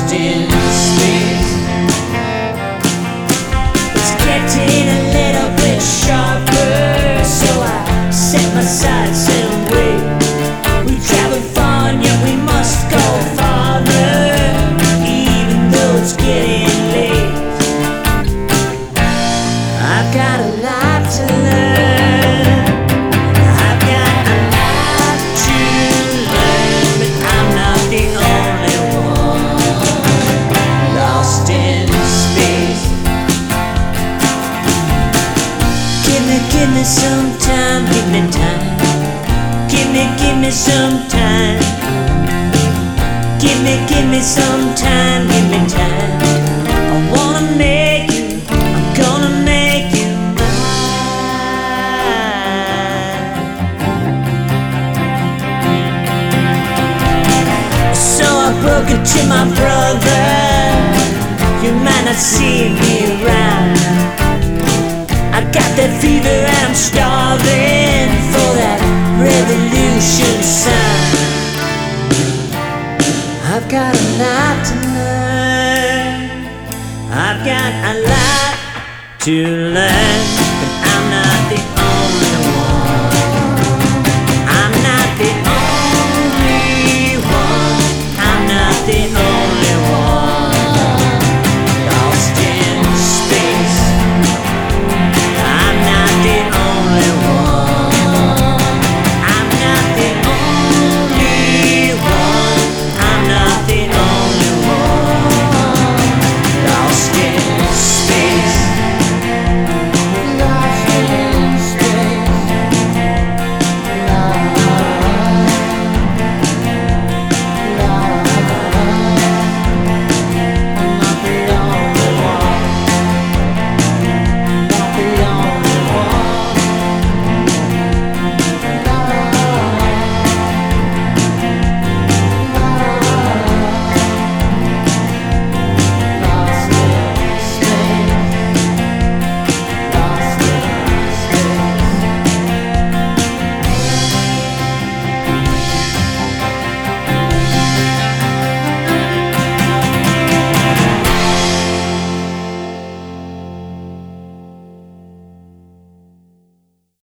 lost in space. It's getting a little bit sharper, so I set my sights and wait. We traveled far and yet we must go farther, even though it's getting late. I've got a lot to learn. I've got a lot to learn, but I'm not the only one lost in space. Give me some time, give me time. Give me some time. Give me some time, give me time. I wanna make you, I'm gonna make you mine. So I broke it to my brother, you might not see me around. I got that fever and I'm starving for that revolution sound. I've got a lot to learn. I've got a lot to learn.